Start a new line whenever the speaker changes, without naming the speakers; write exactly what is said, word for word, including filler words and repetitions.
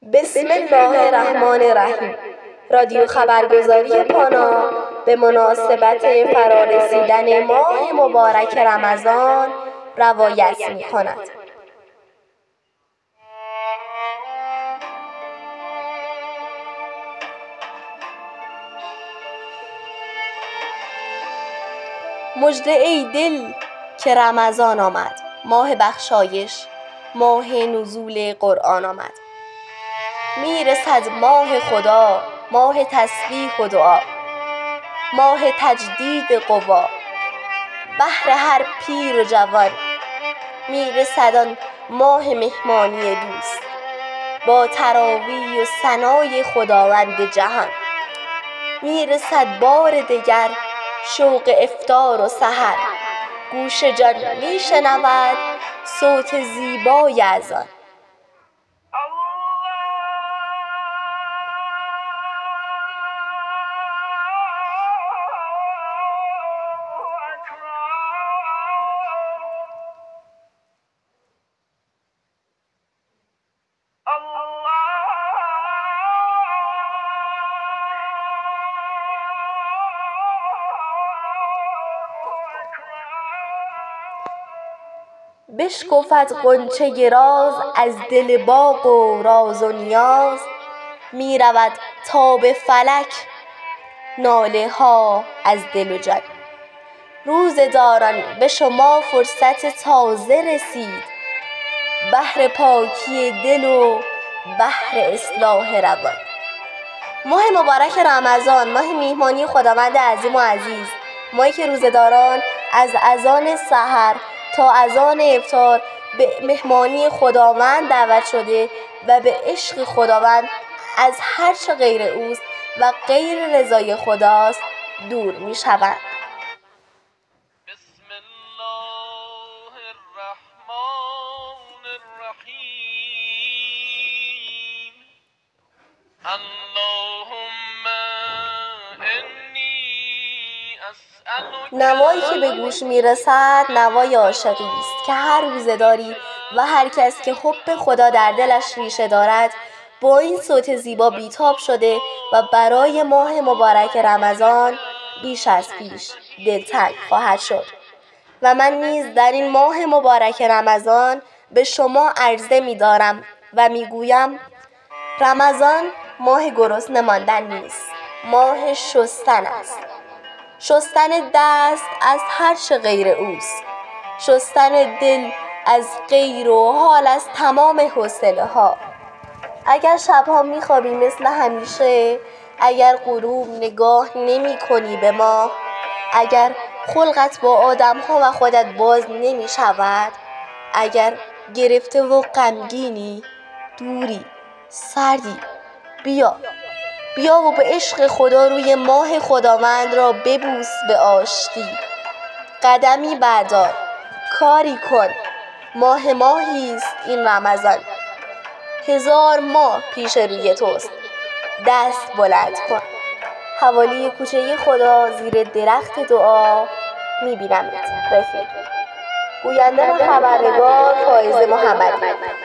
بسم الله الرحمن الرحیم. رادیو خبرگزاری پانا به مناسبت فرارسیدن ماه مبارک رمضان روایت می‌کند. مژده ای دل که رمضان آمد، ماه بخشایش، ماه نزول قرآن آمد. میرسد ماه خدا، ماه تسبیح و دعا، ماه تجدید قوا. بهر هر پیر و جوان میرسد آن ماه مهمانی دوست، با تراویح و ثنای خداوند جهان. میرسد بار دگر شوق افطار و سحر، گوش جان میشنود صوت زیبای اذان. بشکفد غنچه راز از دل باغ و راز و نیاز، میرود تا به فلک ناله ها از دل و جان. روزه داران به شما فرصت تازه رسید، بهر پاکی دل و بهر اصلاح روان. ماه مبارک رمضان، ماه میهمانی خداوند عظیم و عزیز، ماهی که روزه داران از اذان سحر تا اذان افطار به مهمانی خداوند دعوت شده و به عشق خداوند از هر چه غیر اوست و غیر رضای خداست دور می شوند.
بسم الله الرحمن الرحیم. اللهم انی اسألک.
نوایی که به گوش میرسد نوای عاشقی است که هر روزه‌داری و هر کس که حب خدا در دلش ریشه دارد با این صوت زیبا بیتاب شده و برای ماه مبارک رمضان بیش از پیش دلتنگ خواهد شد. و من نیز در این ماه مبارک رمضان به شما عرضه می‌دارم و می‌گویم رمضان ماه گرسنه ماندن نیست، ماه شستن است. شستن دست از هر چه غیر اوست، شستن دل از غیر و حال از تمام حوصله ها. اگر شبها میخوابی مثل همیشه، اگر غروب نگاه نمی کنی به ماه، اگر خلقت با آدم ها و خودت باز نمی شود، اگر گرفته و غمگینی، دوری، سردی، بیا بیا و به عشق خدا روی ماه خداوند را ببوس به آشتی. قدمی بردار، کاری کن. ماه ماهی است این رمضان، هزار ماه پیش روی توست. دست بلند کن. حوالی کوچه خدا زیر درخت دعا میبینمت رفیق. گوینده و خبرنگار فائزه محمدی.